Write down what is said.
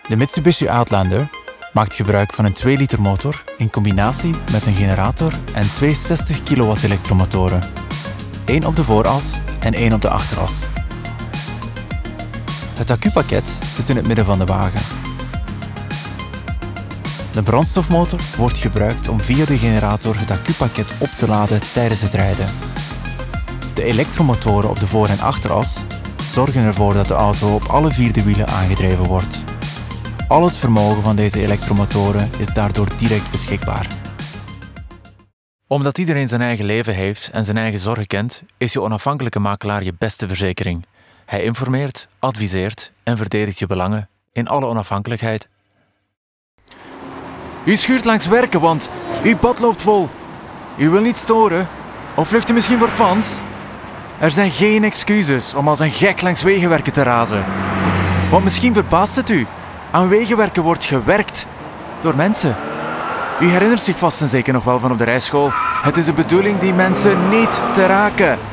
De Mitsubishi Outlander maakt gebruik van een 2-liter motor in combinatie met een generator en 2 60 kW elektromotoren. 1 op de vooras en 1 op de achteras. Het accupakket zit in het midden van de wagen. De brandstofmotor wordt gebruikt om via de generator het accupakket op te laden tijdens het rijden. De elektromotoren op de voor- en achteras zorgen ervoor dat de auto op alle 4 wielen aangedreven wordt. Al het vermogen van deze elektromotoren is daardoor direct beschikbaar. Omdat iedereen zijn eigen leven heeft en zijn eigen zorgen kent, is je onafhankelijke makelaar je beste verzekering. Hij informeert, adviseert en verdedigt je belangen in alle onafhankelijkheid. U schuurt langs werken, want uw pad loopt vol. U wil niet storen? Of vlucht u misschien voor fans? Er zijn geen excuses om als een gek langs wegenwerken te razen. Want misschien verbaast het u. Aan wegenwerken wordt gewerkt door mensen. U herinnert zich vast en zeker nog wel van op de rijschool. Het is de bedoeling die mensen niet te raken.